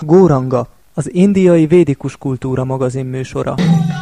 Góranga, az indiai védikus kultúra magazin műsora.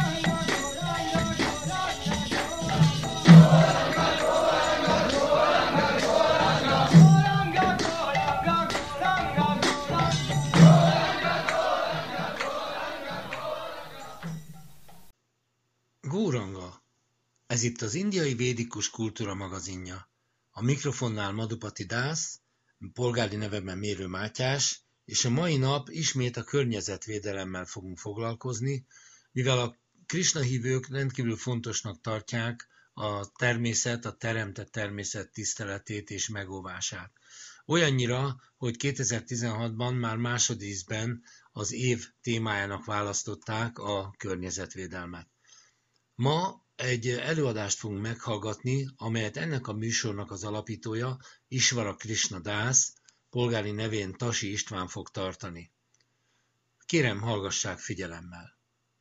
Góranga. Ez itt az indiai védikus kultúra magazinja. A mikrofonnál Madhupati Dász, polgári nevemben Mérő Mátyás, és a mai nap ismét a környezetvédelemmel fogunk foglalkozni, mivel a Krisna hívők rendkívül fontosnak tartják a természet, a teremtett természet tiszteletét és megóvását. Olyannyira, hogy 2016-ban már másodízben az év témájának választották a környezetvédelmet. Ma egy előadást fogunk meghallgatni, amelyet ennek a műsornak az alapítója, Isvara Krishna Dász, polgári nevén Tasi István fog tartani. Kérem, hallgassák figyelemmel!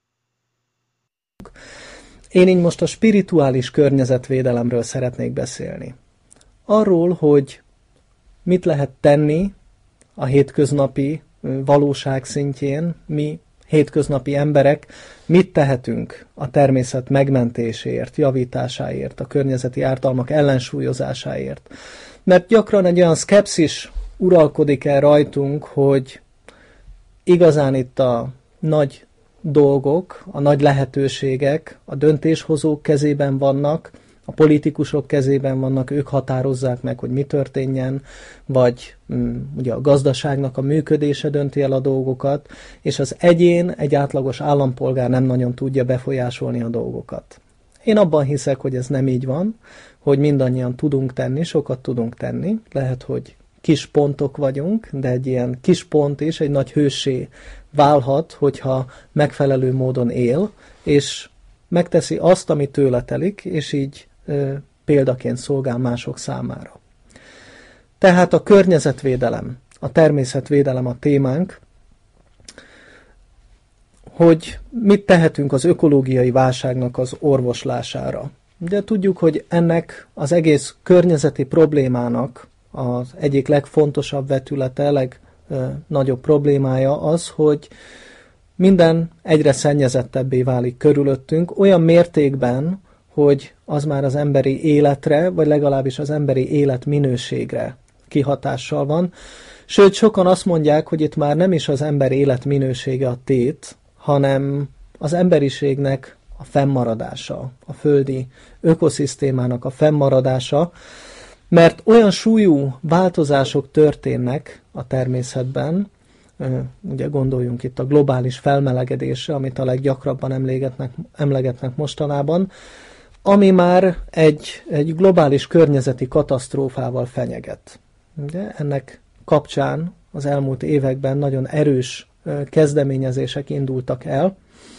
Én így most a spirituális környezetvédelemről szeretnék beszélni. Arról, hogy mit lehet tenni a hétköznapi valóság szintjén, mi hétköznapi emberek, mit tehetünk a természet megmentéséért, javításáért, a környezeti ártalmak ellensúlyozásáért. Mert gyakran egy olyan szkepszis uralkodik el rajtunk, hogy igazán itt a nagy dolgok, a nagy lehetőségek a döntéshozók kezében vannak, a politikusok kezében vannak, ők határozzák meg, hogy mi történjen, vagy ugye a gazdaságnak a működése dönti el a dolgokat, és az egyén, egy átlagos állampolgár nem nagyon tudja befolyásolni a dolgokat. Én abban hiszek, hogy ez nem így van, hogy mindannyian tudunk tenni, sokat tudunk tenni, lehet, hogy kis pontok vagyunk, de egy ilyen kis pont is egy nagy hőssé válhat, hogyha megfelelő módon él, és megteszi azt, ami tőle telik, és így példaként szolgál mások számára. Tehát a környezetvédelem, a természetvédelem a témánk, hogy mit tehetünk az ökológiai válságnak az orvoslására. Ugye tudjuk, hogy ennek az egész környezeti problémának az egyik legfontosabb vetülete, legnagyobb problémája az, hogy minden egyre szennyezettebbé válik körülöttünk, olyan mértékben, hogy az már az emberi életre, vagy legalábbis az emberi életminőségre kihatással van. Sőt, sokan azt mondják, hogy itt már nem is az ember életminősége a tét, hanem az emberiségnek a fennmaradása, a földi ökoszisztémának a fennmaradása, mert olyan súlyú változások történnek a természetben, ugye gondoljunk itt a globális felmelegedésre, amit a leggyakrabban emlegetnek mostanában, ami már egy globális környezeti katasztrófával fenyeget. Ugye, ennek kapcsán az elmúlt években nagyon erős kezdeményezések indultak el.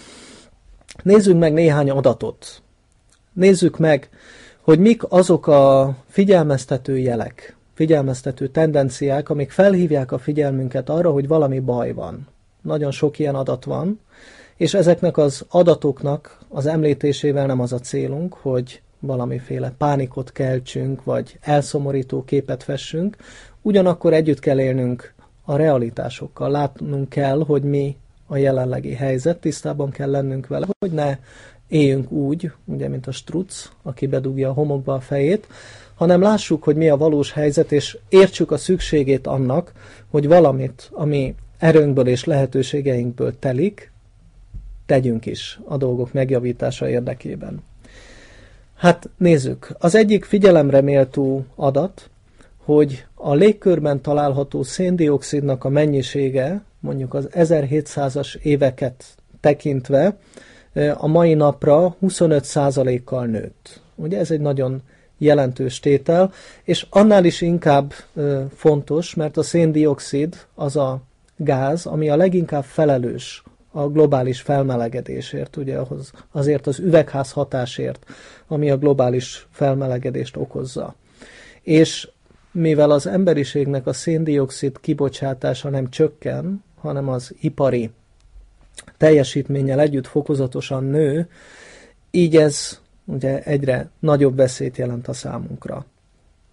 Nézzünk meg néhány adatot. Nézzük meg, hogy mik azok a figyelmeztető jelek, figyelmeztető tendenciák, amik felhívják a figyelmünket arra, hogy valami baj van. Nagyon sok ilyen adat van, és ezeknek az adatoknak az említésével nem az a célunk, hogy valamiféle pánikot keltsünk, vagy elszomorító képet fessünk, ugyanakkor együtt kell élnünk a realitásokkal. Látnunk kell, hogy mi a jelenlegi helyzet, tisztában kell lennünk vele, hogy ne éljünk úgy, ugye, mint a struc, aki bedugja a homokba a fejét, hanem lássuk, hogy mi a valós helyzet, és értsük a szükségét annak, hogy valamit, ami erőnkből és lehetőségeinkből telik, tegyünk is a dolgok megjavítása érdekében. Hát nézzük, az egyik figyelemre méltó adat, hogy a légkörben található szén-dioxidnak a mennyisége, mondjuk az 1700-as éveket tekintve, a mai napra 25%-kal nőtt. Ugye ez egy nagyon jelentős tétel, és annál is inkább fontos, mert a szén-dioxid az a gáz, ami a leginkább felelős a globális felmelegedésért, ugye azért az üvegház hatásért, ami a globális felmelegedést okozza. És mivel az emberiségnek a szén-dioxid kibocsátása nem csökken, hanem az ipari teljesítménnyel együtt fokozatosan nő, így ez ugye egyre nagyobb veszélyt jelent a számunkra.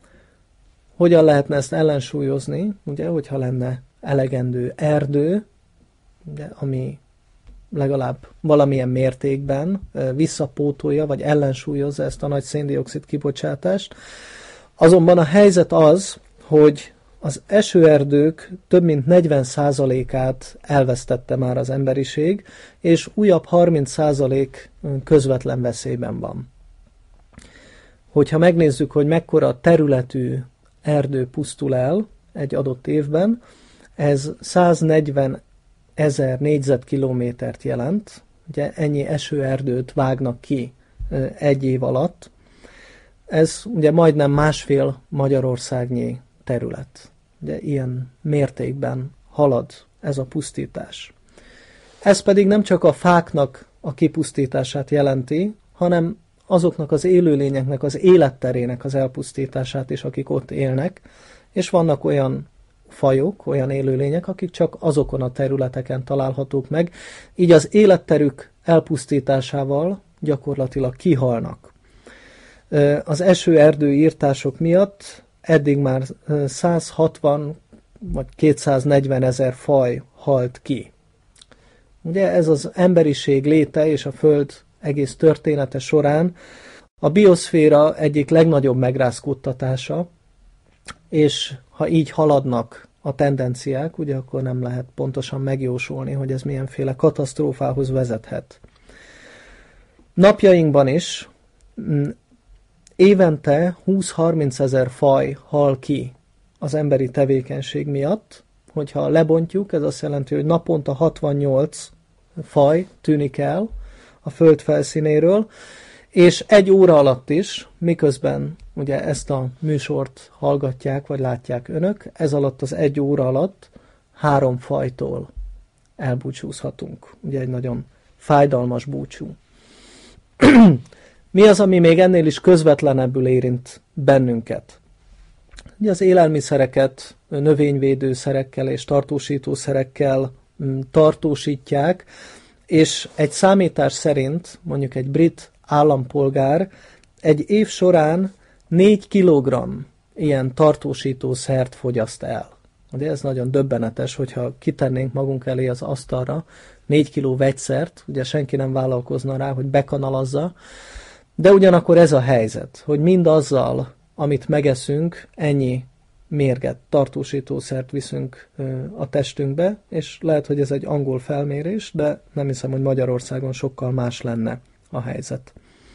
Hogyan lehetne ezt ellensúlyozni, ugye, hogyha lenne elegendő erdő, ugye, ami legalább valamilyen mértékben visszapótolja, vagy ellensúlyozza ezt a nagy szén-dioxid kibocsátást. Azonban a helyzet az, hogy az esőerdők több mint 40%-át elvesztette már az emberiség, és újabb 30% közvetlen veszélyben van. Hogyha megnézzük, hogy mekkora területű erdő pusztul el egy adott évben, ez 140 000 négyzetkilométert jelent, ugye ennyi esőerdőt vágnak ki egy év alatt. Ez ugye majdnem másfél Magyarországnyi terület. Ugye ilyen mértékben halad ez a pusztítás. Ez pedig nem csak a fáknak a kipusztítását jelenti, hanem azoknak az élőlényeknek az életterének az elpusztítását is, akik ott élnek, és vannak olyan fajok, olyan élőlények, akik csak azokon a területeken találhatók meg, így az életterük elpusztításával gyakorlatilag kihalnak. Az esőerdő írtások miatt eddig már 160 vagy 240 000 faj halt ki. Ugye ez az emberiség léte és a Föld egész története során a bioszféra egyik legnagyobb megrázkódtatása, és ha így haladnak a tendenciák, ugye akkor nem lehet pontosan megjósolni, hogy ez milyenféle katasztrófához vezethet. Napjainkban is évente 20-30 000 faj hal ki az emberi tevékenység miatt. Hogyha lebontjuk, ez azt jelenti, hogy naponta 68 faj tűnik el a Föld felszínéről, és egy óra alatt is, miközben ugye ezt a műsort hallgatják, vagy látják önök, ez alatt az egy óra alatt 3 fajtól elbúcsúzhatunk. Ugye egy nagyon fájdalmas búcsú. Mi az, ami még ennél is közvetlenebbül érint bennünket? Ugye az élelmiszereket növényvédőszerekkel és tartósítószerekkel tartósítják, és egy számítás szerint mondjuk egy brit állampolgár egy év során 4 kg ilyen tartósítószert fogyaszt el. Ugye ez nagyon döbbenetes, hogyha kitennénk magunk elé az asztalra 4 kg vegyszert, ugye senki nem vállalkozna rá, hogy bekanalazza, de ugyanakkor ez a helyzet, hogy mindazzal, amit megeszünk, ennyi mérget, tartósítószert viszünk a testünkbe, és lehet, hogy ez egy angol felmérés, de nem hiszem, hogy Magyarországon sokkal más lenne a helyzet.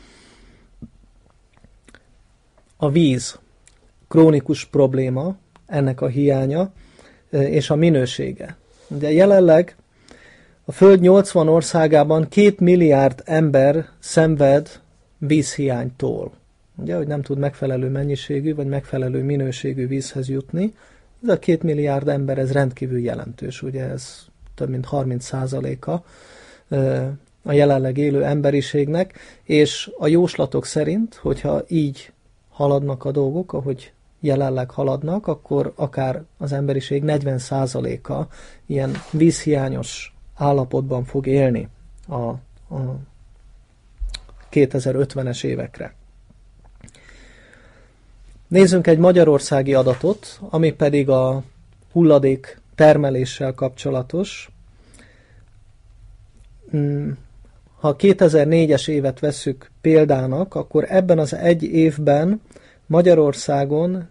A víz krónikus probléma, ennek a hiánya és a minősége. Ugye jelenleg a Föld 80 országában 2 milliárd ember szenved vízhiánytól. Ugye, hogy nem tud megfelelő mennyiségű vagy megfelelő minőségű vízhez jutni. Ez a 2 milliárd ember, ez rendkívül jelentős, ugye ez több mint 30%-a a jelenleg élő emberiségnek, és a jóslatok szerint, hogyha így haladnak a dolgok, ahogy jelenleg haladnak, akkor akár az emberiség 40%-a ilyen vízhiányos állapotban fog élni a 2050-es évekre. Nézzünk egy magyarországi adatot, ami pedig a hulladék termeléssel kapcsolatos. Ha 2004-es évet vesszük példának, akkor ebben az egy évben Magyarországon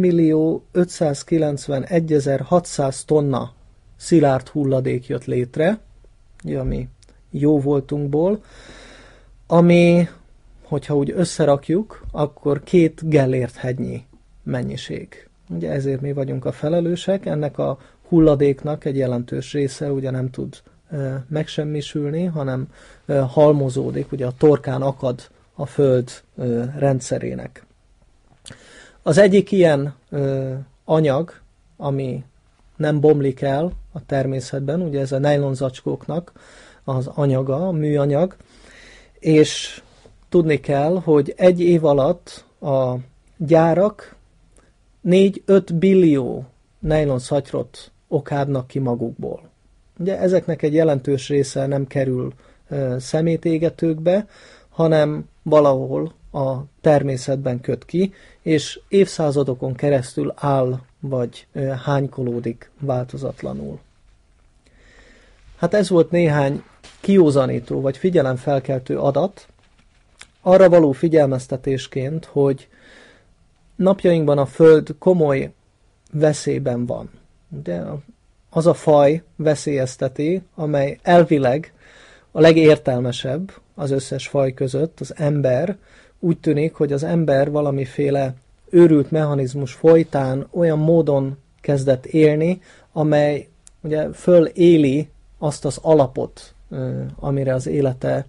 4.591.600 tonna szilárd hulladék jött létre, ami jó voltunkból, ami, hogyha úgy összerakjuk, akkor 2 Gellért hegynyi mennyiség. Ugye ezért mi vagyunk a felelősek, ennek a hulladéknak egy jelentős része ugye nem tud megsemmisülni, hanem halmozódik, ugye a torkán akad a Föld rendszerének. Az egyik ilyen anyag, ami nem bomlik el a természetben, ugye ez a nejlonzacskóknak az anyaga, a műanyag, és tudni kell, hogy egy év alatt a gyárak 4-5 billió nejlonszatyrot okádnak ki magukból. Ugye ezeknek egy jelentős része nem kerül szemétégetőkbe, hanem valahol a természetben köt ki, és évszázadokon keresztül áll vagy hánykolódik változatlanul. Hát ez volt néhány kiózanító vagy figyelemfelkeltő adat, arra való figyelmeztetésként, hogy napjainkban a Föld komoly veszélyben van. De az a faj veszélyezteti, amely elvileg a legértelmesebb az összes faj között, az ember. Úgy tűnik, hogy az ember valamiféle őrült mechanizmus folytán olyan módon kezdett élni, amely ugye föléli azt az alapot, amire az élete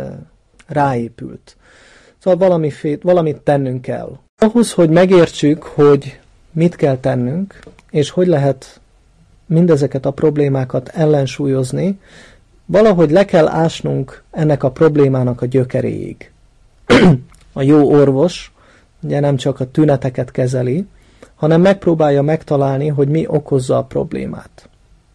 ráépült. Szóval valamit tennünk kell. Ahhoz, hogy megértsük, hogy mit kell tennünk, és hogy lehet mindezeket a problémákat ellensúlyozni, valahogy le kell ásnunk ennek a problémának a gyökeréig. A jó orvos ugye nem csak a tüneteket kezeli, hanem megpróbálja megtalálni, hogy mi okozza a problémát.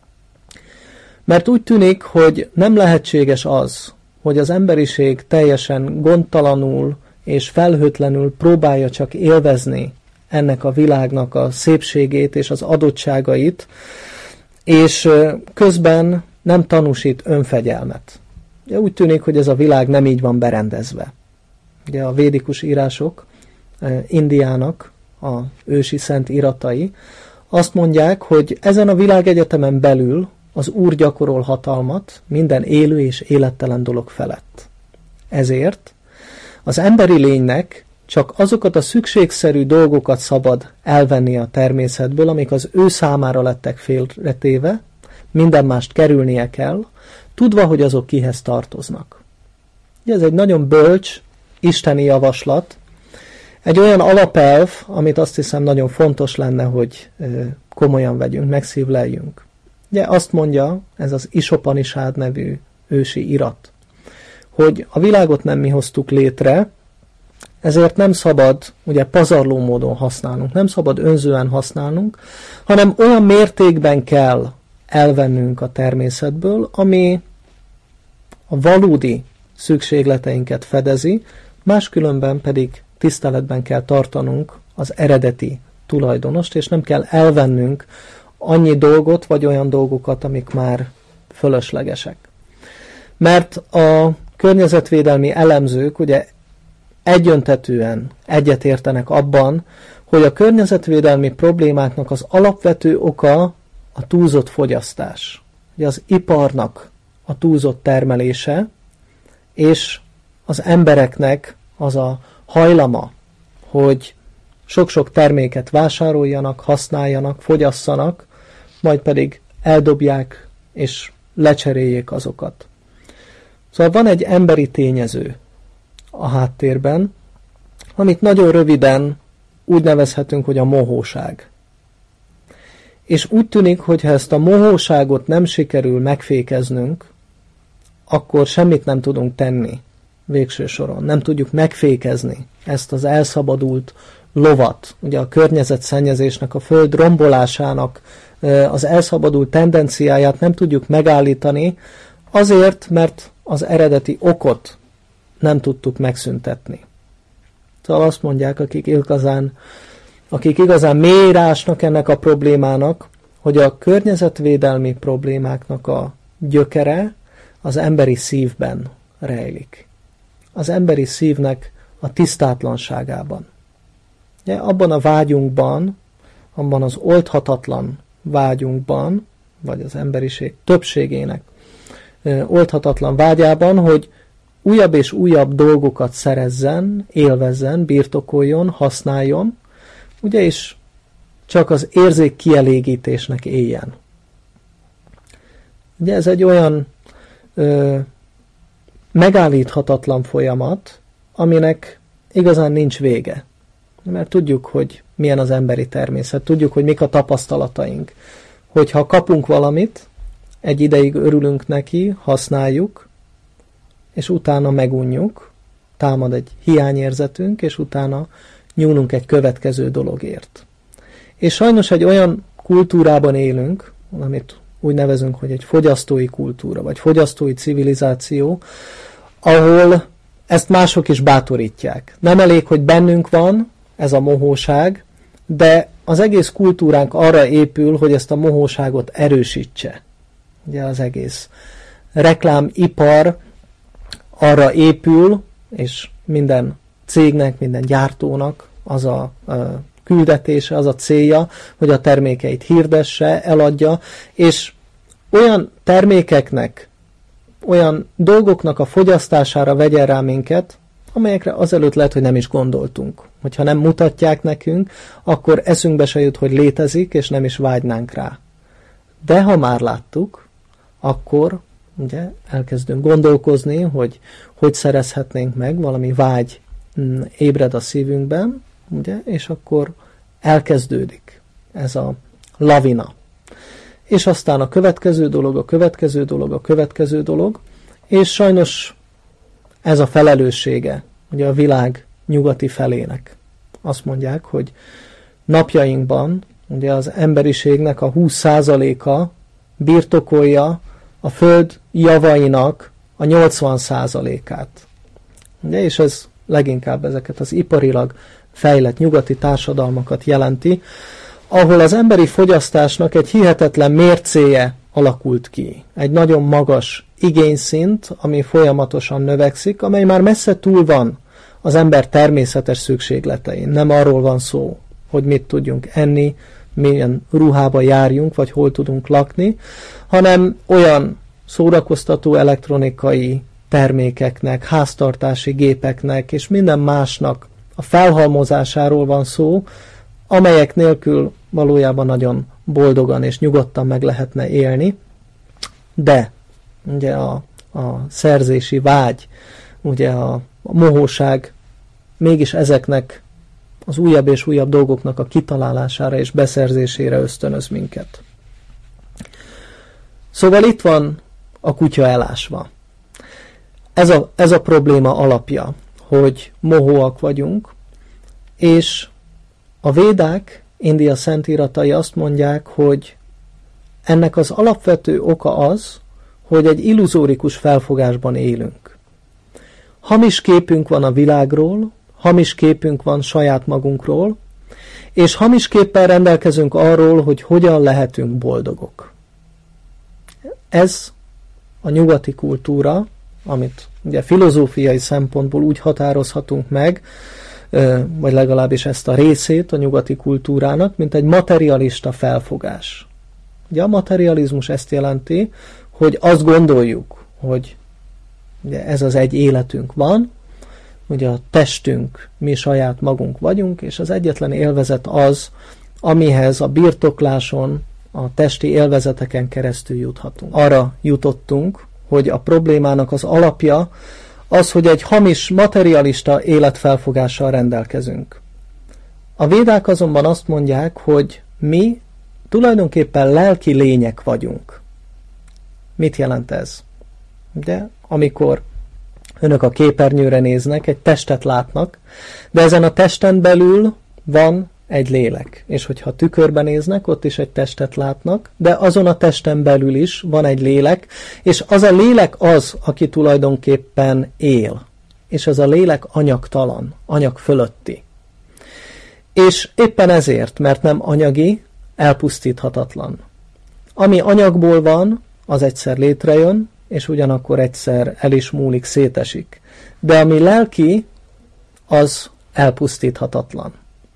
Mert úgy tűnik, hogy nem lehetséges az, hogy az emberiség teljesen gondtalanul és felhőtlenül próbálja csak élvezni ennek a világnak a szépségét és az adottságait, és közben nem tanúsít önfegyelmet. Ugye úgy tűnik, hogy ez a világ nem így van berendezve. Ugye a védikus írások, Indiának a ősi szent iratai azt mondják, hogy ezen a világegyetemen belül az Úr gyakorol hatalmat minden élő és élettelen dolog felett. Ezért az emberi lénynek csak azokat a szükségszerű dolgokat szabad elvenni a természetből, amik az ő számára lettek félretéve, minden mást kerülnie kell, tudva, hogy azok kihez tartoznak. Ez egy nagyon bölcs, isteni javaslat, egy olyan alapelv, amit azt hiszem nagyon fontos lenne, hogy komolyan vegyünk, megszívleljünk. Ugye azt mondja, ez az Isopanishád nevű ősi irat, hogy a világot nem mi hoztuk létre, ezért nem szabad ugye pazarló módon használnunk, nem szabad önzően használnunk, hanem olyan mértékben kell elvennünk a természetből, ami a valódi szükségleteinket fedezi, máskülönben pedig tiszteletben kell tartanunk az eredeti tulajdonost, és nem kell elvennünk annyi dolgot, vagy olyan dolgokat, amik már fölöslegesek. Mert a környezetvédelmi elemzők ugye egyöntetűen egyetértenek abban, hogy a környezetvédelmi problémáknak az alapvető oka a túlzott fogyasztás. Ugye az iparnak a túlzott termelése, és az embereknek az a hajlama, hogy sok-sok terméket vásároljanak, használjanak, fogyasszanak, majd pedig eldobják és lecseréljék azokat. Szóval van egy emberi tényező a háttérben, amit nagyon röviden úgy nevezhetünk, hogy a mohóság. És úgy tűnik, hogy ha ezt a mohóságot nem sikerül megfékeznünk, akkor semmit nem tudunk tenni végső soron. Nem tudjuk megfékezni ezt az elszabadult lovat, ugye a környezetszennyezésnek, a föld rombolásának az elszabadult tendenciáját nem tudjuk megállítani, azért, mert az eredeti okot nem tudtuk megszüntetni. Szóval azt mondják, akik igazán mélyreásnak ennek a problémának, hogy a környezetvédelmi problémáknak a gyökere az emberi szívben rejlik. Az emberi szívnek a tisztátlanságában. Ugye, abban a vágyunkban, abban az oldhatatlan vágyunkban, vagy az emberiség többségének oldhatatlan vágyában, hogy újabb és újabb dolgokat szerezzen, élvezzen, birtokoljon, használjon, ugye, és csak az érzék kielégítésnek éljen. Ugye ez egy olyan megállíthatatlan folyamat, aminek igazán nincs vége. Mert tudjuk, hogy milyen az emberi természet, tudjuk, hogy mik a tapasztalataink. Hogyha kapunk valamit, egy ideig örülünk neki, használjuk, és utána megunjuk, támad egy hiányérzetünk, és utána nyúlunk egy következő dologért. És sajnos egy olyan kultúrában élünk, amit úgy nevezünk, hogy egy fogyasztói kultúra, vagy fogyasztói civilizáció, ahol ezt mások is bátorítják. Nem elég, hogy bennünk van ez a mohóság, de az egész kultúránk arra épül, hogy ezt a mohóságot erősítse. Ugye az egész reklámipar arra épül, és minden cégnek, minden gyártónak az a küldetése, az a célja, hogy a termékeit hirdesse, eladja, és olyan termékeknek, olyan dolgoknak a fogyasztására vegyen rá minket, amelyekre azelőtt lehet, hogy nem is gondoltunk. Hogyha nem mutatják nekünk, akkor eszünkbe se jut, hogy létezik, és nem is vágynánk rá. De ha már láttuk, akkor ugye elkezdünk gondolkozni, hogy szerezhetnénk meg, valami vágy ébred a szívünkben, ugye, és akkor elkezdődik ez a lavina. És aztán a következő dolog, a következő dolog, a következő dolog, és sajnos ez a felelőssége ugye a világ nyugati felének. Azt mondják, hogy napjainkban ugye az emberiségnek a 20%-a birtokolja a föld javainak a 80%-át. Ugye, és ez leginkább ezeket az iparilag fejlett nyugati társadalmakat jelenti, ahol az emberi fogyasztásnak egy hihetetlen mércéje alakult ki. Egy nagyon magas igényszint, ami folyamatosan növekszik, amely már messze túl van az ember természetes szükségletein. Nem arról van szó, hogy mit tudjunk enni, milyen ruhába járjunk, vagy hol tudunk lakni, hanem olyan szórakoztató elektronikai termékeknek, háztartási gépeknek és minden másnak a felhalmozásáról van szó, amelyek nélkül valójában nagyon boldogan és nyugodtan meg lehetne élni, de ugye a szerzési vágy, ugye a mohóság mégis ezeknek az újabb és újabb dolgoknak a kitalálására és beszerzésére ösztönöz minket. Szóval itt van a kutya elásva. Ez a probléma alapja, hogy mohóak vagyunk, és a védák, India szentíratai azt mondják, hogy ennek az alapvető oka az, hogy egy illuzórikus felfogásban élünk. Hamis képünk van a világról, hamis képünk van saját magunkról, és hamis képpel rendelkezünk arról, hogy hogyan lehetünk boldogok. Ez a nyugati kultúra, amit ugye filozófiai szempontból úgy határozhatunk meg, vagy legalábbis ezt a részét a nyugati kultúrának, mint egy materialista felfogás. Ugye a materializmus ezt jelenti, hogy azt gondoljuk, hogy ugye ez az egy életünk van, ugye a testünk, mi saját magunk vagyunk, és az egyetlen élvezet az, amihez a birtokláson, a testi élvezeteken keresztül juthatunk. Arra jutottunk, hogy a problémának az alapja az, hogy egy hamis materialista életfelfogással rendelkezünk. A védák azonban azt mondják, hogy mi tulajdonképpen lelki lények vagyunk. Mit jelent ez? De amikor önök a képernyőre néznek, egy testet látnak, de ezen a testen belül van egy lélek. És hogyha tükörben néznek, ott is egy testet látnak, de azon a testen belül is van egy lélek, és az a lélek az, aki tulajdonképpen él. És az a lélek anyagtalan, anyag fölötti. És éppen ezért, mert nem anyagi, elpusztíthatatlan. Ami anyagból van, az egyszer létrejön, és ugyanakkor egyszer el is múlik, szétesik. De ami lelki, az elpusztíthatatlan.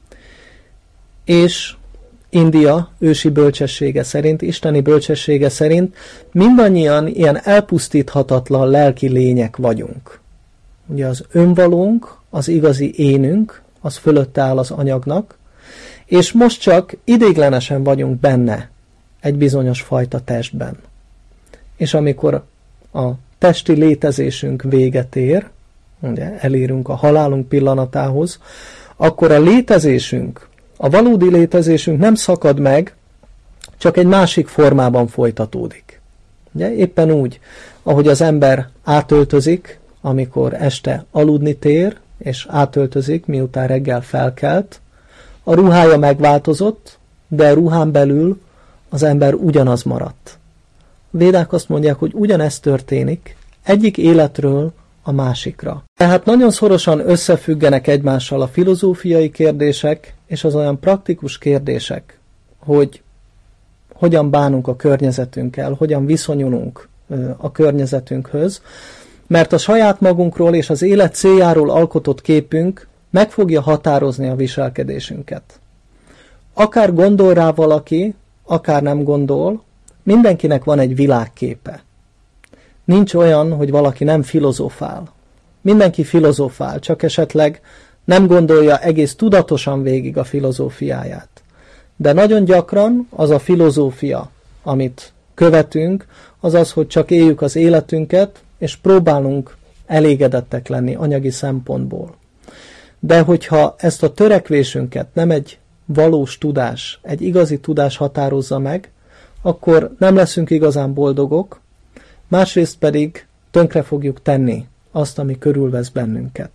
És India ősi bölcsessége szerint, isteni bölcsessége szerint mindannyian ilyen elpusztíthatatlan lelki lények vagyunk. Ugye az önvalónk, az igazi énünk, az fölötte áll az anyagnak, és most csak ideiglenesen vagyunk benne egy bizonyos fajta testben. És amikor a testi létezésünk véget ér, ugye elérünk a halálunk pillanatához, akkor a létezésünk, a valódi létezésünk nem szakad meg, csak egy másik formában folytatódik. Ugye, éppen úgy, ahogy az ember átöltözik, amikor este aludni tér, és átöltözik, miután reggel felkelt, a ruhája megváltozott, de a ruhán belül az ember ugyanaz maradt. A védák azt mondják, hogy ugyanezt történik egyik életről a másikra. Tehát nagyon szorosan összefüggenek egymással a filozófiai kérdések és az olyan praktikus kérdések, hogy hogyan bánunk a környezetünkkel, hogyan viszonyulunk a környezetünkhöz, mert a saját magunkról és az élet céljáról alkotott képünk meg fogja határozni a viselkedésünket. Akár gondol rá valaki, akár nem gondol, mindenkinek van egy világképe. Nincs olyan, hogy valaki nem filozofál. Mindenki filozofál, csak esetleg nem gondolja egész tudatosan végig a filozófiáját. De nagyon gyakran az a filozófia, amit követünk, az az, hogy csak éljük az életünket, és próbálunk elégedettek lenni anyagi szempontból. De hogyha ezt a törekvésünket nem egy valós tudás, egy igazi tudás határozza meg, akkor nem leszünk igazán boldogok, másrészt pedig tönkre fogjuk tenni azt, ami körülvesz bennünket.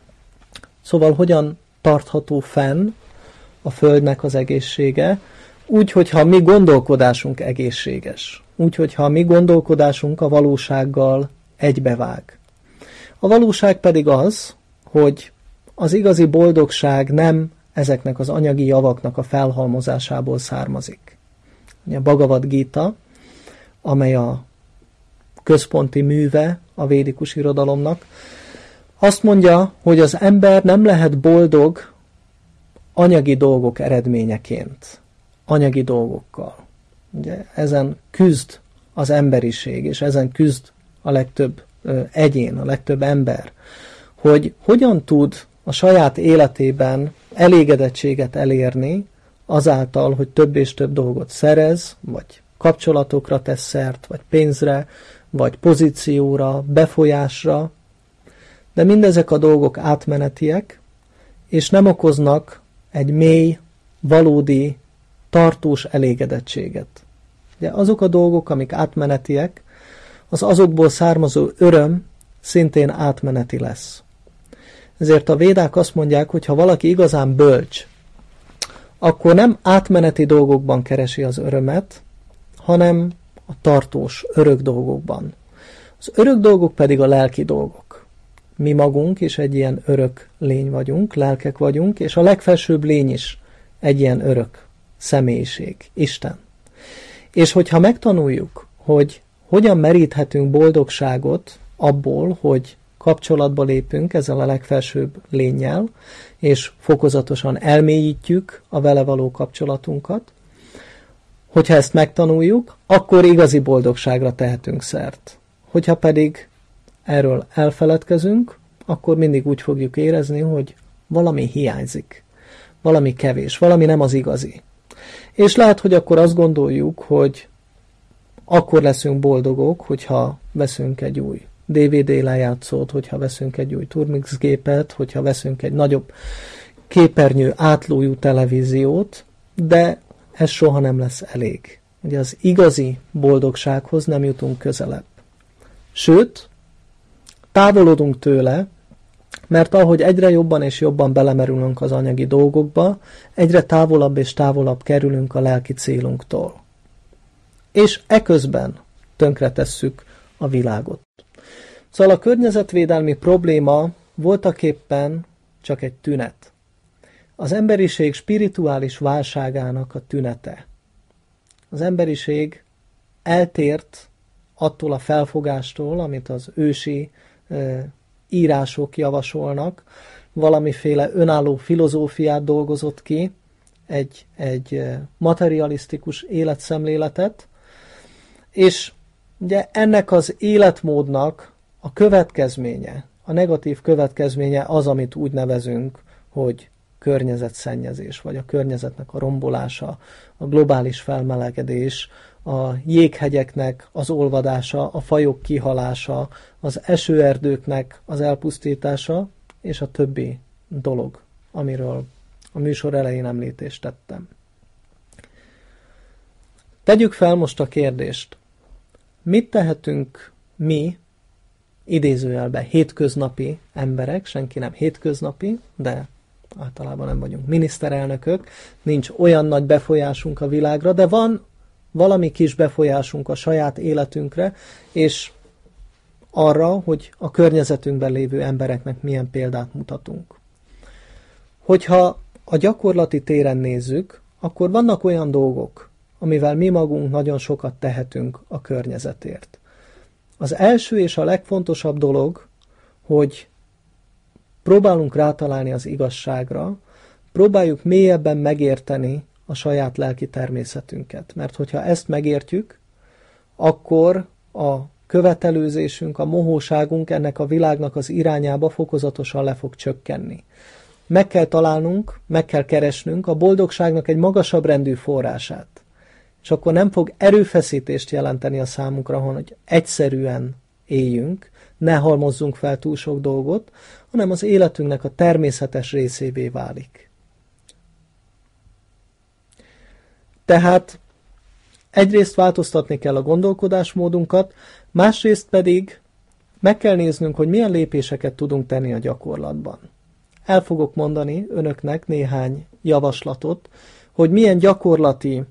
Szóval hogyan tartható fenn a Földnek az egészsége? Úgy, hogyha a mi gondolkodásunk egészséges. Úgy, hogyha a mi gondolkodásunk a valósággal egybevág. A valóság pedig az, hogy az igazi boldogság nem ezeknek az anyagi javaknak a felhalmozásából származik. A Bhagavad Gita, amely a központi műve a védikus irodalomnak, azt mondja, hogy az ember nem lehet boldog anyagi dolgok eredményeként, anyagi dolgokkal. Ugye, ezen küzd az emberiség, és ezen küzd a legtöbb egyén, a legtöbb ember, hogy hogyan tud a saját életében elégedettséget elérni azáltal, hogy több és több dolgot szerez, vagy kapcsolatokra tesz szert, vagy pénzre, vagy pozícióra, befolyásra, de mindezek a dolgok átmenetiek, és nem okoznak egy mély, valódi, tartós elégedettséget. De azok a dolgok, amik átmenetiek, az azokból származó öröm szintén átmeneti lesz. Ezért a védák azt mondják, hogy ha valaki igazán bölcs, akkor nem átmeneti dolgokban keresi az örömet, hanem a tartós, örök dolgokban. Az örök dolgok pedig a lelki dolgok. Mi magunk is egy ilyen örök lény vagyunk, lelkek vagyunk, és a legfelsőbb lény is egy ilyen örök személyiség, Isten. És hogyha megtanuljuk, hogy hogyan meríthetünk boldogságot abból, hogy kapcsolatba lépünk ezzel a legfelsőbb lénnyel, és fokozatosan elmélyítjük a vele való kapcsolatunkat, hogyha ezt megtanuljuk, akkor igazi boldogságra tehetünk szert. Hogyha pedig erről elfeledkezünk, akkor mindig úgy fogjuk érezni, hogy valami hiányzik, valami kevés, valami nem az igazi. És lehet, hogy akkor azt gondoljuk, hogy akkor leszünk boldogok, hogyha veszünk egy új DVD lejátszót, hogyha veszünk egy új Turmix gépet, hogyha veszünk egy nagyobb képernyő átlójú televíziót, de ez soha nem lesz elég. Ugye az igazi boldogsághoz nem jutunk közelebb. Sőt, távolodunk tőle, mert ahogy egyre jobban és jobban belemerülünk az anyagi dolgokba, egyre távolabb és távolabb kerülünk a lelki célunktól. És eközben tönkretesszük a világot. Szóval a környezetvédelmi probléma voltaképpen csak egy tünet. Az emberiség spirituális válságának a tünete. Az emberiség eltért attól a felfogástól, amit az ősi írások javasolnak, valamiféle önálló filozófiát dolgozott ki, egy materialisztikus életszemléletet, és ugye ennek az életmódnak a következménye, a negatív következménye az, amit úgy nevezünk, hogy környezetszennyezés, vagy a környezetnek a rombolása, a globális felmelegedés, a jéghegyeknek az olvadása, a fajok kihalása, az esőerdőknek az elpusztítása, és a többi dolog, amiről a műsor elején említést tettem. Tegyük fel most a kérdést. Mit tehetünk mi, idézőjelben hétköznapi emberek, senki nem hétköznapi, de általában nem vagyunk miniszterelnökök, nincs olyan nagy befolyásunk a világra, de van valami kis befolyásunk a saját életünkre, és arra, hogy a környezetünkben lévő embereknek milyen példát mutatunk. Hogyha a gyakorlati téren nézzük, akkor vannak olyan dolgok, amivel mi magunk nagyon sokat tehetünk a környezetért. Az első és a legfontosabb dolog, hogy próbálunk rátalálni az igazságra, próbáljuk mélyebben megérteni a saját lelki természetünket. Mert hogyha ezt megértjük, akkor a követelőzésünk, a mohóságunk ennek a világnak az irányába fokozatosan le fog csökkenni. Meg kell találnunk, meg kell keresnünk a boldogságnak egy magasabb rendű forrását. És akkor nem fog erőfeszítést jelenteni a számunkra, hogy egyszerűen éljünk, ne halmozzunk fel túl sok dolgot, hanem az életünknek a természetes részévé válik. Tehát egyrészt változtatni kell a gondolkodásmódunkat, másrészt pedig meg kell néznünk, hogy milyen lépéseket tudunk tenni a gyakorlatban. El fogok mondani önöknek néhány javaslatot, hogy milyen gyakorlati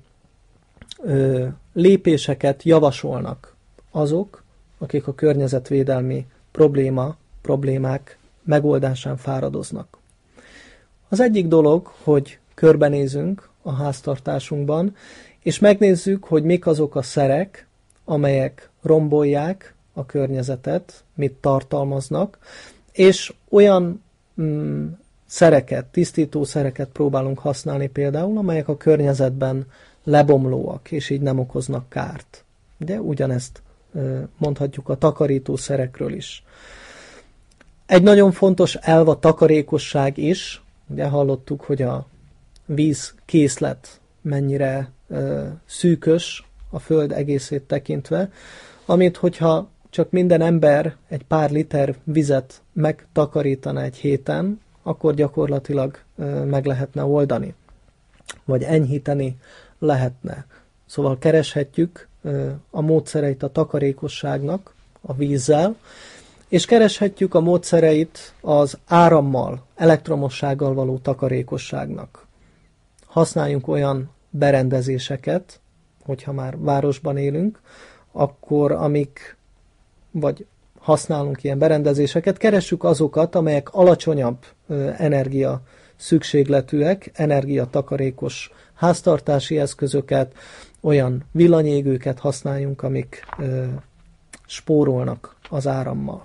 lépéseket javasolnak azok, akik a környezetvédelmi problémák megoldásán fáradoznak. Az egyik dolog, hogy körbenézünk a háztartásunkban, és megnézzük, hogy mik azok a szerek, amelyek rombolják a környezetet, mit tartalmaznak, és olyan szereket, tisztító szereket próbálunk használni például, amelyek a környezetben lebomlóak, és így nem okoznak kárt. De ugyanezt mondhatjuk a takarítószerekről is. Egy nagyon fontos elv a takarékosság is. Ugye hallottuk, hogy a vízkészlet mennyire szűkös a Föld egészét tekintve, amit hogyha csak minden ember egy pár liter vizet megtakarítana egy héten, akkor gyakorlatilag meg lehetne oldani, vagy enyhíteni lehetne. Szóval kereshetjük a módszereit a takarékosságnak a vízzel, és kereshetjük a módszereit az árammal, elektromossággal való takarékosságnak. Használjunk olyan berendezéseket, hogyha már városban élünk, akkor vagy használunk ilyen berendezéseket, keressük azokat, amelyek alacsonyabb energia szükségletűek, energiatakarékos háztartási eszközöket, olyan villanyégőket használjunk, amik spórolnak az árammal.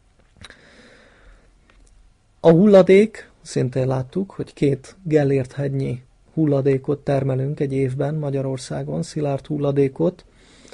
A hulladék, szintén láttuk, hogy 2 Gellért-hegynyi hulladékot termelünk egy évben Magyarországon, szilárd hulladékot.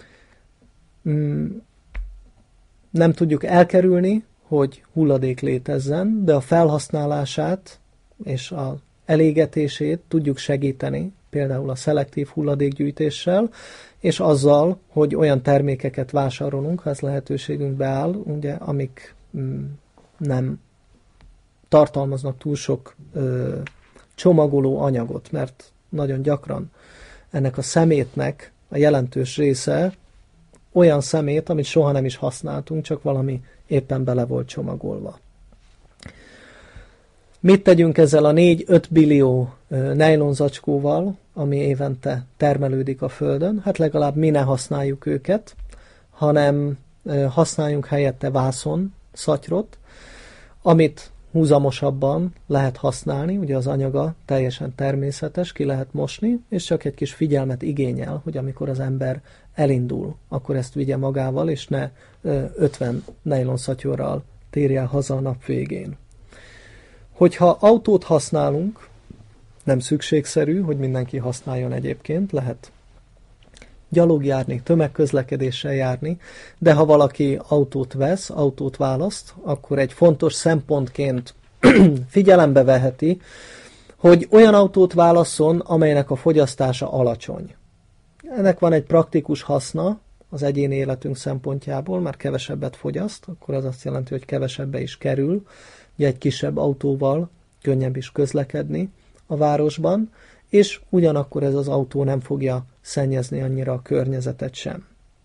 Nem tudjuk elkerülni, hogy hulladék létezzen, de a felhasználását és az elégetését tudjuk segíteni, például a szelektív hulladékgyűjtéssel, és azzal, hogy olyan termékeket vásárolunk, ha ez lehetőségünkbe áll, ugye, amik nem tartalmaznak túl sok csomagoló anyagot, mert nagyon gyakran ennek a szemétnek a jelentős része olyan szemét, amit soha nem is használtunk, csak valami éppen bele volt csomagolva. Mit tegyünk ezzel a 4-5 billió nejlonzacskóval, ami évente termelődik a Földön? Hát legalább mi ne használjuk őket, hanem használjunk helyette vászon szatyrot, amit húzamosabban lehet használni, ugye az anyaga teljesen természetes, ki lehet mosni, és csak egy kis figyelmet igényel, hogy amikor az ember elindul, akkor ezt vigye magával, és ne 50 nejlonszatyorral térje haza a nap végén. Hogyha autót használunk, nem szükségszerű, hogy mindenki használjon egyébként, lehet gyalogjárni, tömegközlekedéssel járni, de ha valaki autót vesz, autót választ, akkor egy fontos szempontként figyelembe veheti, hogy olyan autót válasszon, amelynek a fogyasztása alacsony. Ennek van egy praktikus haszna az egyéni életünk szempontjából, mert kevesebbet fogyaszt, akkor az azt jelenti, hogy kevesebbe is kerül, ugye egy kisebb autóval könnyebb is közlekedni a városban, és ugyanakkor ez az autó nem fogja szennyezni annyira a környezetet sem.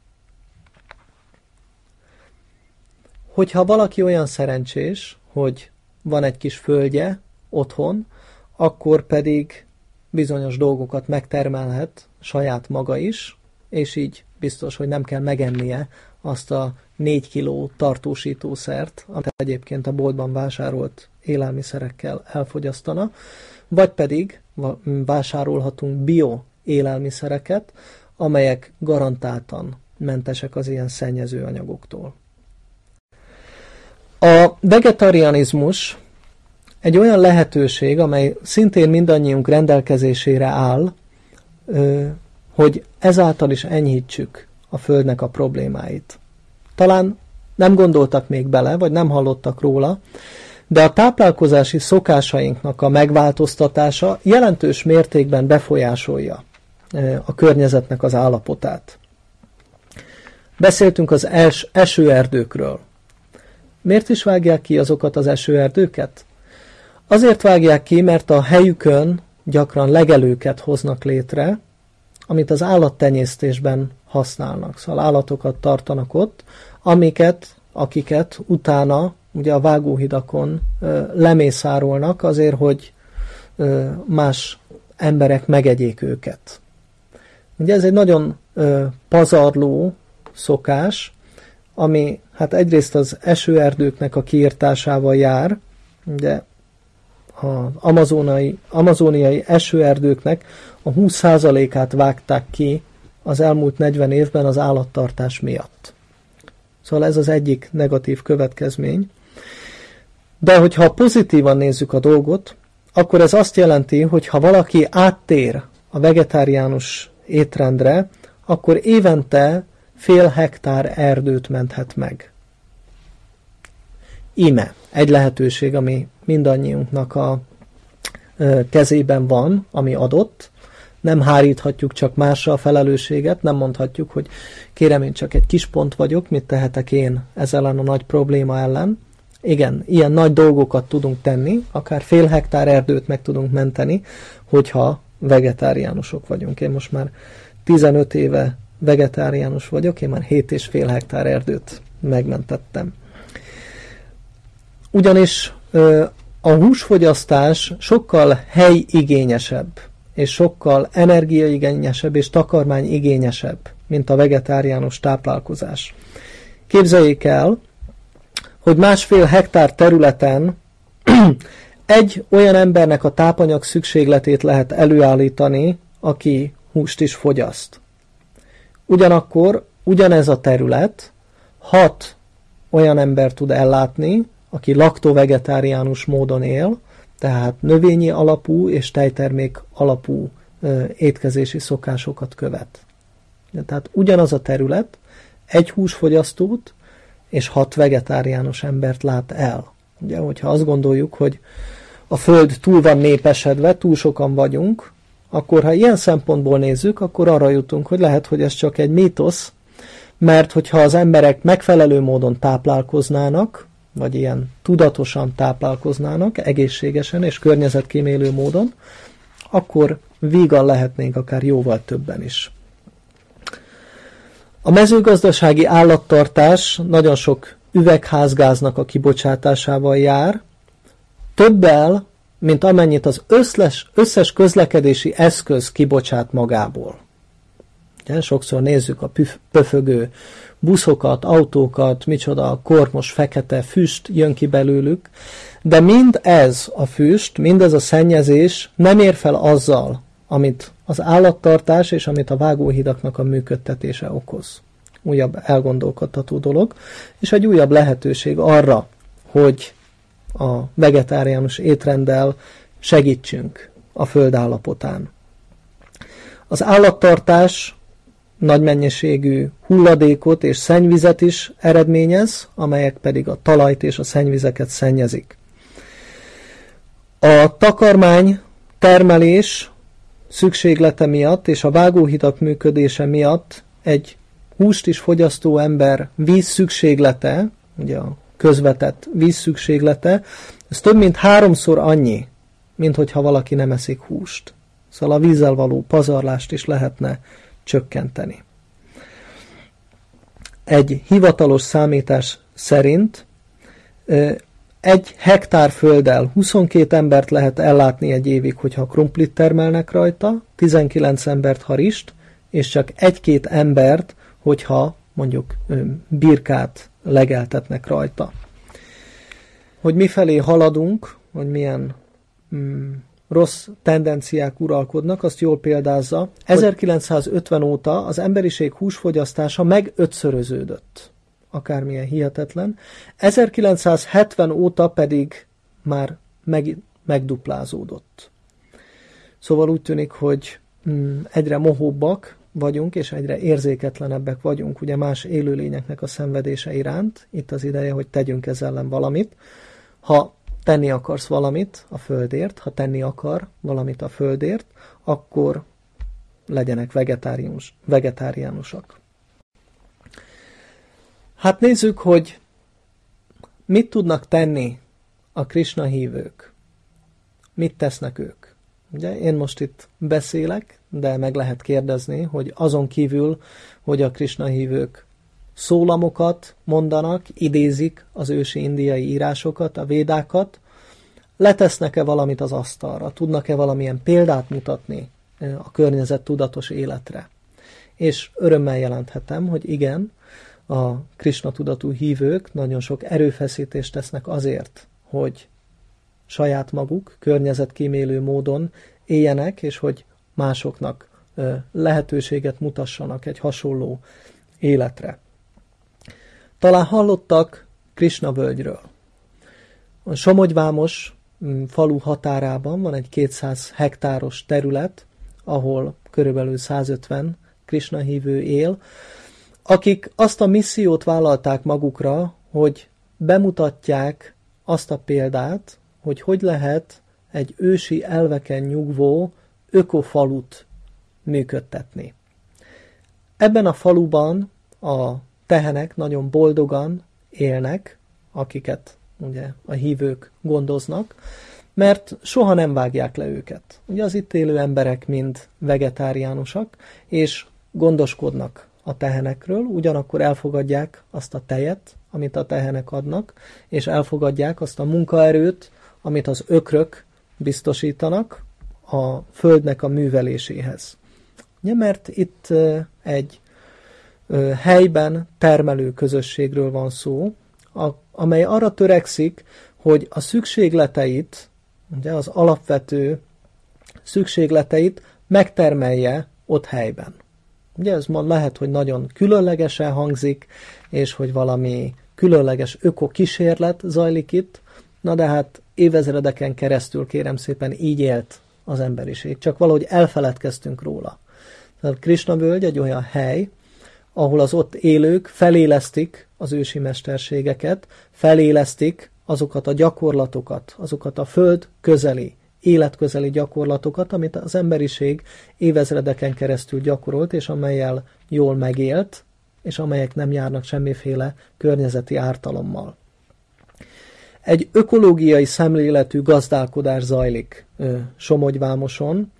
Hogyha valaki olyan szerencsés, hogy van egy kis földje otthon, akkor pedig bizonyos dolgokat megtermelhet saját maga is, és így biztos, hogy nem kell megennie azt a 4 kiló tartósítószert, amit egyébként a boltban vásárolt élelmiszerekkel elfogyasztana, vagy pedig vásárolhatunk bio élelmiszereket, amelyek garantáltan mentesek az ilyen szennyező anyagoktól. A vegetarianizmus egy olyan lehetőség, amely szintén mindannyiunk rendelkezésére áll, hogy ezáltal is enyhítsük a Földnek a problémáit. Talán nem gondoltak még bele, vagy nem hallottak róla, de a táplálkozási szokásainknak a megváltoztatása jelentős mértékben befolyásolja a környezetnek az állapotát. Beszéltünk az esőerdőkről. Miért is vágják ki azokat az esőerdőket? Azért vágják ki, mert a helyükön gyakran legelőket hoznak létre, amit az állattenyésztésben használnak. Szóval állatokat tartanak ott, akiket utána ugye a vágóhidakon lemészárolnak azért, hogy más emberek megegyék őket. Ugye ez egy nagyon pazarló szokás, ami hát egyrészt az esőerdőknek a kiirtásával jár, ugye az amazóniai esőerdőknek a 20%-át vágták ki az elmúlt 40 évben az állattartás miatt. Szóval ez az egyik negatív következmény. De hogyha pozitívan nézzük a dolgot, akkor ez azt jelenti, hogy ha valaki áttér a vegetáriánus étrendre, akkor évente fél hektár erdőt menthet meg. Íme egy lehetőség, ami mindannyiunknak a kezében van, ami adott. Nem háríthatjuk csak másra a felelősséget, nem mondhatjuk, hogy kérem, én csak egy kis pont vagyok, mit tehetek én ezzel a nagy probléma ellen. Igen, ilyen nagy dolgokat tudunk tenni, akár fél hektár erdőt meg tudunk menteni, hogyha vegetáriánusok vagyunk. Én most már 15 éve vegetáriánus vagyok, én már 7,5 hektár erdőt megmentettem. Ugyanis a húsfogyasztás sokkal helyigényesebb, és sokkal energiaigényesebb és takarmányigényesebb, mint a vegetáriánus táplálkozás. Képzeljék el, hogy 1,5 hektár területen egy olyan embernek a tápanyag szükségletét lehet előállítani, aki húst is fogyaszt. Ugyanakkor ugyanez a terület 6 olyan ember tud ellátni, aki laktovegetáriánus módon él, tehát növényi alapú és tejtermék alapú étkezési szokásokat követ. Tehát ugyanaz a terület egy húsfogyasztót és 6 vegetáriánus embert lát el. Ugye, hogyha azt gondoljuk, hogy a Föld túl van népesedve, túl sokan vagyunk, akkor ha ilyen szempontból nézzük, akkor arra jutunk, hogy lehet, hogy ez csak egy mítosz, mert hogyha az emberek megfelelő módon táplálkoznának, vagy ilyen tudatosan táplálkoznának, egészségesen és környezetkímélő módon, akkor vígan lehetnénk akár jóval többen is. A mezőgazdasági állattartás nagyon sok üvegházgáznak a kibocsátásával jár, többel, mint amennyit az összes közlekedési eszköz kibocsát magából. Ugye, sokszor nézzük a pöfögő buszokat, autókat, micsoda kormos fekete füst jön ki belőlük, de mind ez a füst, mindez a szennyezés nem ér fel azzal, amit az állattartás és amit a vágóhidaknak a működtetése okoz. Újabb elgondolkodtató dolog, és egy újabb lehetőség arra, hogy a vegetáriánus étrenddel segítsünk a föld állapotán. Az állattartás nagy mennyiségű hulladékot és szennyvizet is eredményez, amelyek pedig a talajt és a szennyvizeket szennyezik. A takarmány termelés szükséglete miatt és a vágóhidak működése miatt egy húst is fogyasztó ember vízszükséglete, ugye a közvetett vízszükséglete, ez több mint 3-szor annyi, mint hogyha valaki nem eszik húst. Szóval a vízzel való pazarlást is lehetne csökkenteni. Egy hivatalos számítás szerint 1 hektár földdel 22 embert lehet ellátni egy évig, hogyha krumplit termelnek rajta, 19 embert, ha rist, és csak 1-2 embert, hogyha mondjuk birkát legeltetnek rajta. Hogy mifelé haladunk, hogy milyen rossz tendenciák uralkodnak, azt jól példázza. 1950 óta az emberiség húsfogyasztása meg 5-szöröződött. Akármilyen hihetetlen. 1970 óta pedig már megduplázódott. Szóval úgy tűnik, hogy egyre mohóbbak vagyunk, és egyre érzéketlenebbek vagyunk ugye más élőlényeknek a szenvedése iránt. Itt az ideje, hogy tegyünk ezzel ellen valamit. Ha tenni akarsz valamit a Földért, ha tenni akar valamit a Földért, akkor legyenek vegetáriánusok. Hát nézzük, hogy mit tudnak tenni a Krisna hívők. Mit tesznek ők? Ugye, én most itt beszélek, de meg lehet kérdezni, hogy azon kívül, hogy a Krisna hívők szólamokat mondanak, idézik az ősi indiai írásokat, a védákat, letesznek-e valamit az asztalra, tudnak-e valamilyen példát mutatni a környezet tudatos életre. És örömmel jelenthetem, hogy igen, a Krisna tudatú hívők nagyon sok erőfeszítést tesznek azért, hogy saját maguk környezetkímélő módon éljenek, és hogy másoknak lehetőséget mutassanak egy hasonló életre. Talán hallottak Krisna völgyről. A Somogyvámos falu határában van egy 200 hektáros terület, ahol körülbelül 150 Krisna hívő él, akik azt a missziót vállalták magukra, hogy bemutatják azt a példát, hogy lehet egy ősi elveken nyugvó ökofalut működtetni. Ebben a faluban a tehenek nagyon boldogan élnek, akiket ugye a hívők gondoznak, mert soha nem vágják le őket. Ugye az itt élő emberek mind vegetáriánusak, és gondoskodnak a tehenekről, ugyanakkor elfogadják azt a tejet, amit a tehenek adnak, és elfogadják azt a munkaerőt, amit az ökrök biztosítanak a földnek a műveléséhez. Ugye, mert itt egy helyben termelő közösségről van szó, amely arra törekszik, hogy a szükségleteit, ugye az alapvető szükségleteit megtermelje ott helyben. Ugye ez ma lehet, hogy nagyon különlegesen hangzik, és hogy valami különleges ökokísérlet zajlik itt, na de hát évezredeken keresztül kérem szépen így élt az emberiség, csak valahogy elfeledkeztünk róla. Tehát Krisna völgy egy olyan hely, ahol az ott élők felélesztik az ősi mesterségeket, felélesztik azokat a gyakorlatokat, azokat a föld közeli, életközeli gyakorlatokat, amit az emberiség évezredeken keresztül gyakorolt, és amellyel jól megélt, és amelyek nem járnak semmiféle környezeti ártalommal. Egy ökológiai szemléletű gazdálkodás zajlik Somogyvámoson.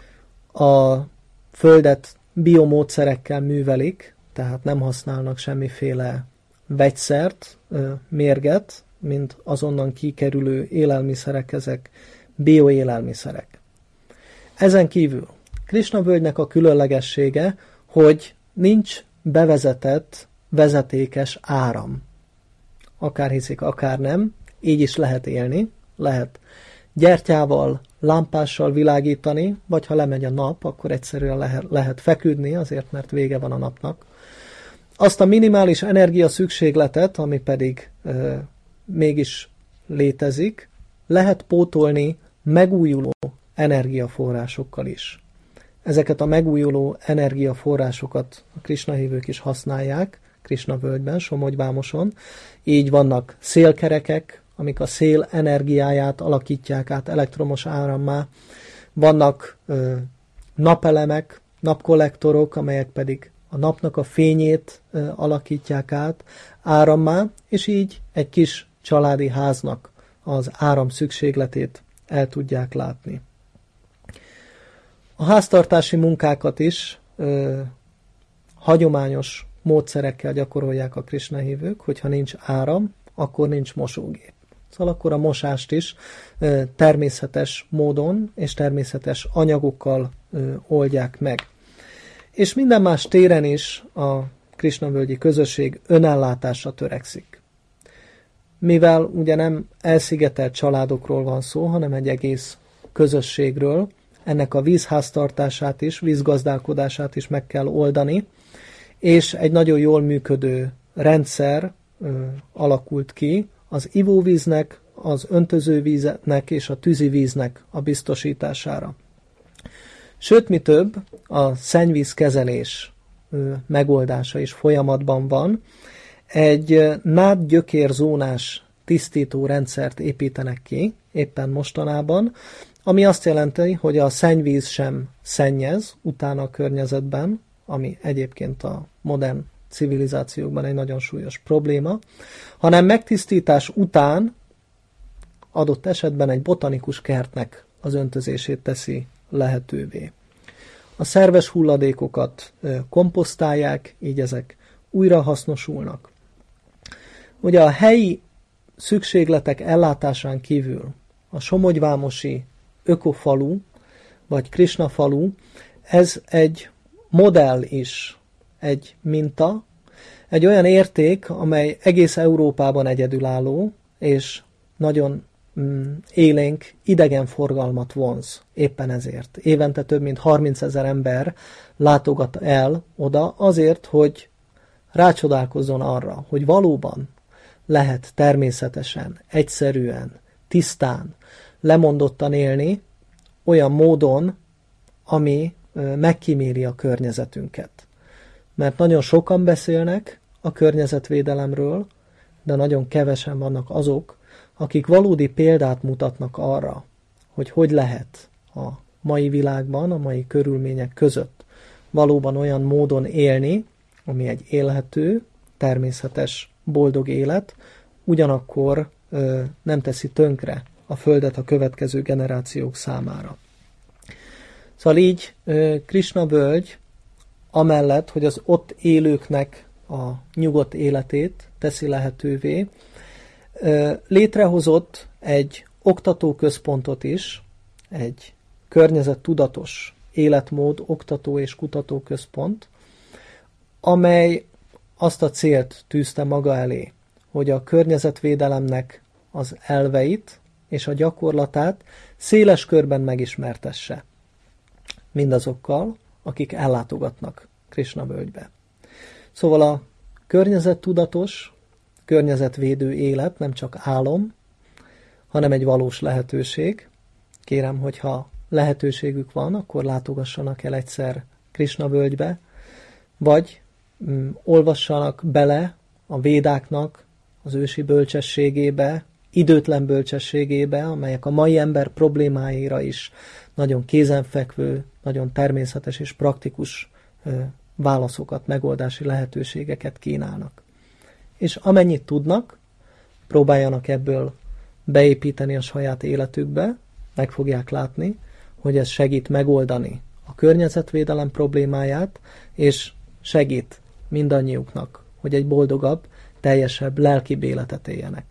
A földet biomódszerekkel művelik, tehát nem használnak semmiféle vegyszert, mérget, mint azonnan kikerülő élelmiszerek, ezek bioélelmiszerek. Ezen kívül Krisna völgynek a különlegessége, hogy nincs bevezetett vezetékes áram. Akár hiszik, akár nem, így is lehet élni, lehet gyertyával, lámpással világítani, vagy ha lemegy a nap, akkor egyszerűen lehet feküdni, azért mert vége van a napnak. Azt a minimális energia szükségletet, ami pedig mégis létezik, lehet pótolni megújuló energiaforrásokkal is. Ezeket a megújuló energiaforrásokat a Krisna hívők is használják, Krisna völgyben, Somogyvámoson. Így vannak szélkerekek, amik a szél energiáját alakítják át elektromos árammá. Vannak napelemek, napkollektorok, amelyek pedig a napnak a fényét alakítják át árammá, és így egy kis családi háznak az áram szükségletét el tudják látni. A háztartási munkákat is hagyományos módszerekkel gyakorolják a Krisna hívők, hogyha nincs áram, akkor nincs mosógép. Szóval akkor a mosást is természetes módon és természetes anyagokkal oldják meg. És minden más téren is a Krisna völgyi közösség önellátásra törekszik. Mivel ugye nem elszigetelt családokról van szó, hanem egy egész közösségről, ennek a vízháztartását is, vízgazdálkodását is meg kell oldani, és egy nagyon jól működő rendszer alakult ki az ivóvíznek, az öntözővíznek és a tűzivíznek a biztosítására. Sőt, mi több, a szennyvízkezelés megoldása is folyamatban van. Egy nádgyökérzónás tisztító rendszert építenek ki éppen mostanában, ami azt jelenti, hogy a szennyvíz sem szennyez utána a környezetben, ami egyébként a modern civilizációkban egy nagyon súlyos probléma, hanem megtisztítás után adott esetben egy botanikus kertnek az öntözését teszi lehetővé. A szerves hulladékokat komposztálják, így ezek újra hasznosulnak. Ugye a helyi szükségletek ellátásán kívül a somogyvámosi ökofalu, vagy Krisna falu, ez egy modell is, egy minta, egy olyan érték, amely egész Európában egyedülálló, és nagyon élénk idegenforgalmat vonz éppen ezért. Évente több mint 30 000 ember látogat el oda azért, hogy rácsodálkozzon arra, hogy valóban lehet természetesen, egyszerűen, tisztán, lemondottan élni olyan módon, ami megkíméli a környezetünket. Mert nagyon sokan beszélnek a környezetvédelemről, de nagyon kevesen vannak azok, akik valódi példát mutatnak arra, hogy hogy lehet a mai világban, a mai körülmények között valóban olyan módon élni, ami egy élhető, természetes, boldog élet, ugyanakkor nem teszi tönkre a Földet a következő generációk számára. Szóval így Krisna völgy amellett, hogy az ott élőknek a nyugodt életét teszi lehetővé, létrehozott egy oktatóközpontot is, egy környezettudatos életmód oktató és kutatóközpont, amely azt a célt tűzte maga elé, hogy a környezetvédelemnek az elveit és a gyakorlatát széles körben megismertesse mindazokkal, akik ellátogatnak Krisna völgybe. Szóval a környezettudatos, környezetvédő élet nem csak álom, hanem egy valós lehetőség. Kérem, hogyha lehetőségük van, akkor látogassanak el egyszer Krisna völgybe, vagy olvassanak bele a védáknak az ősi bölcsességébe, időtlen bölcsességébe, amelyek a mai ember problémáira is nagyon kézenfekvő, nagyon természetes és praktikus válaszokat, megoldási lehetőségeket kínálnak. És amennyit tudnak, próbáljanak ebből beépíteni a saját életükbe, meg fogják látni, hogy ez segít megoldani a környezetvédelem problémáját, és segít mindannyiuknak, hogy egy boldogabb, teljesebb lelkibb életet éljenek.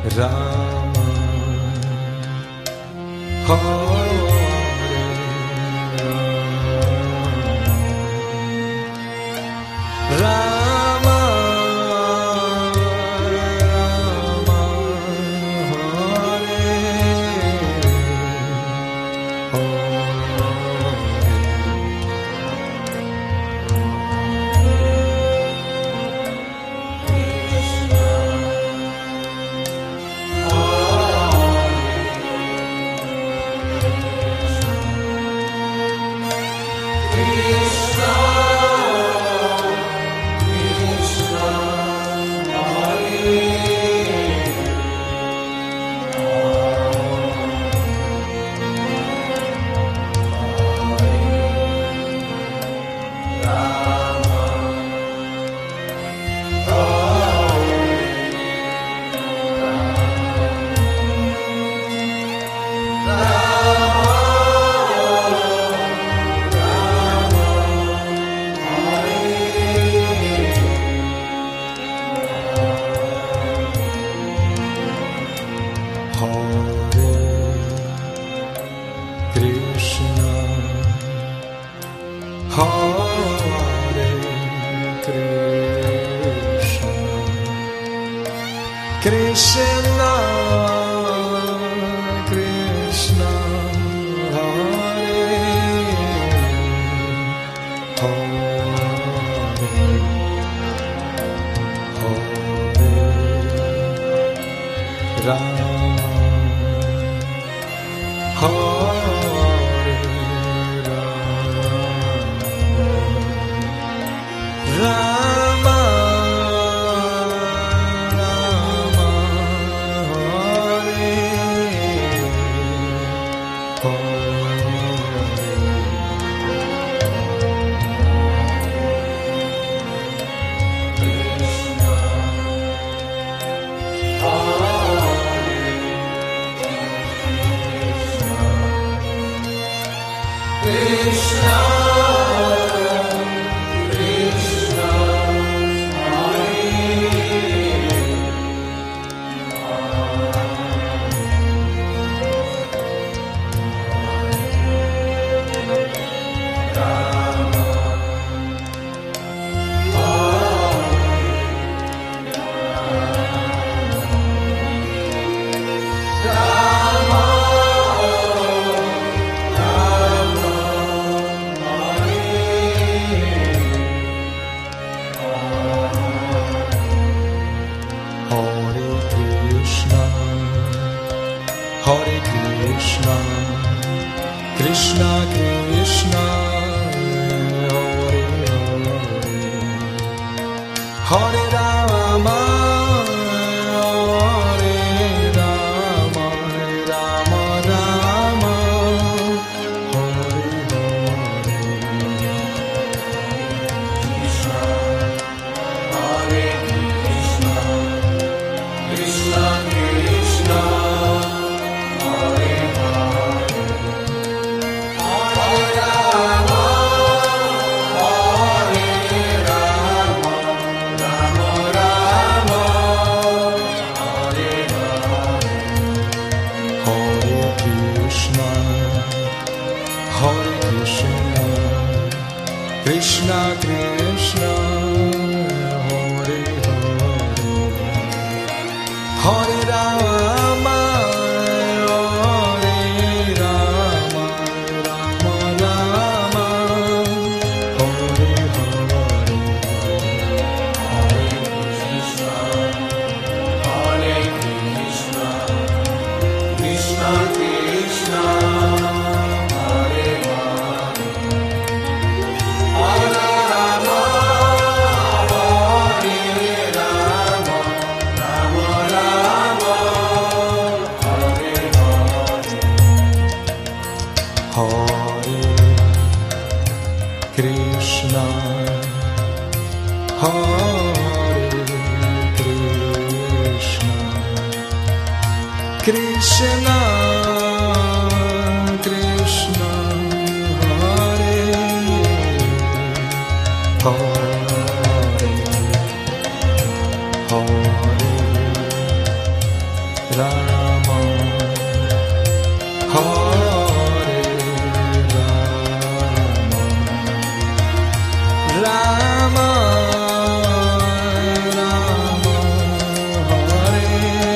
Rama, Hare Rama, Rama, Hare Krishna, Krishna, Hare Hare, Rama, Hare Rama, Hare Krishna, Krishna Krishna, Hare Hare, Hare Rama, Hare Rama, Rama Rama, Hare Hare, Krishna, Hare Krishna, Krishna Krishna. Krishna Krishna, Hare Hare, Hare Rama, Hare Rama, Rama Rama, Hare Hare, Hare Krishna, Hare Krishna, Krishna Krishna. Krishna, Hare Krishna, Krishna Krishna, Hare Hare, Hare Rama, Hare Rama, Rama Rama, Hare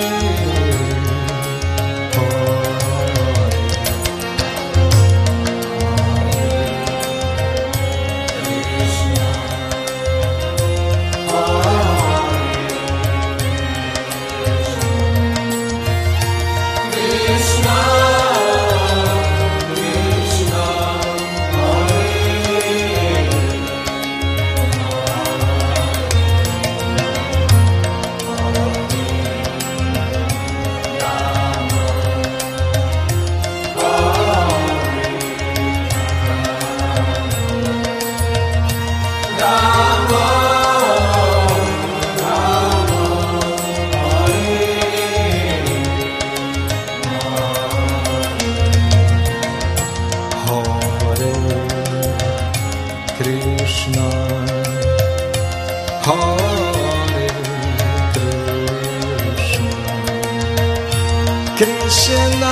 Krishna, Hare Krishna, Krishna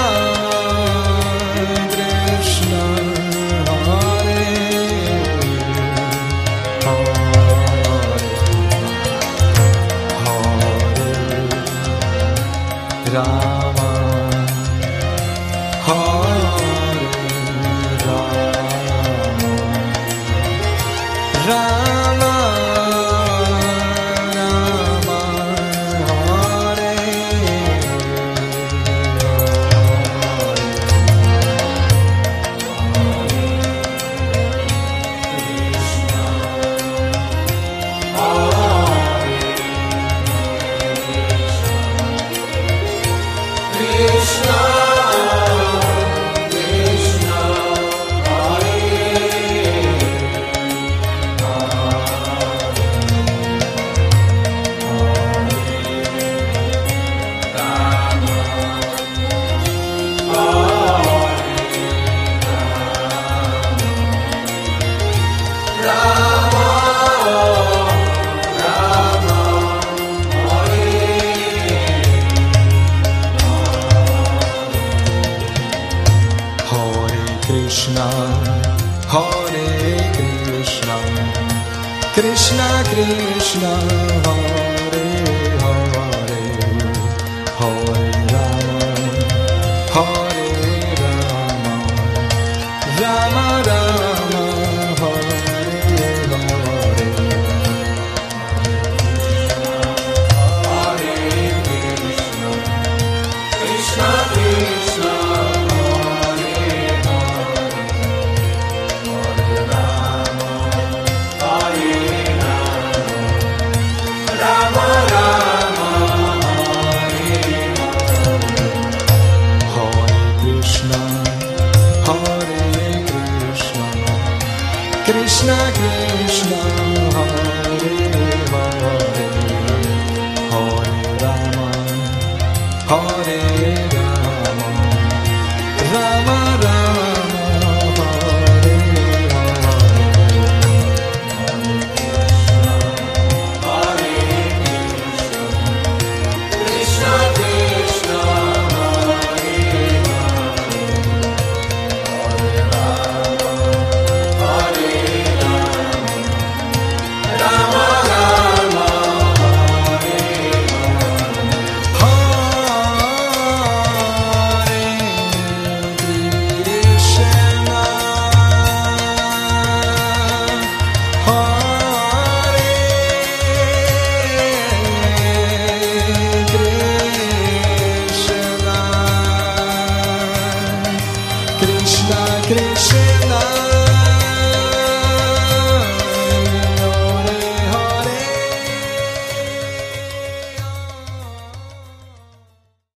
Krishna, Hare Hare, Hare Rama, Hare Rama, Rama Hare Krishna, Krishna, Hare Krishna, Hare Krishna, Krishna Krishna, Hare Hare, Hare Rama, Hare Rama, Rama Rama, Hare Hare, Hare Krishna, Krishna Krishna, Krishna Krishna, Hare Hare, Hare Rama, Hare Rama, Rama Rama, Hare Hare, Krishna Krishna, Hare Krishna Krishna.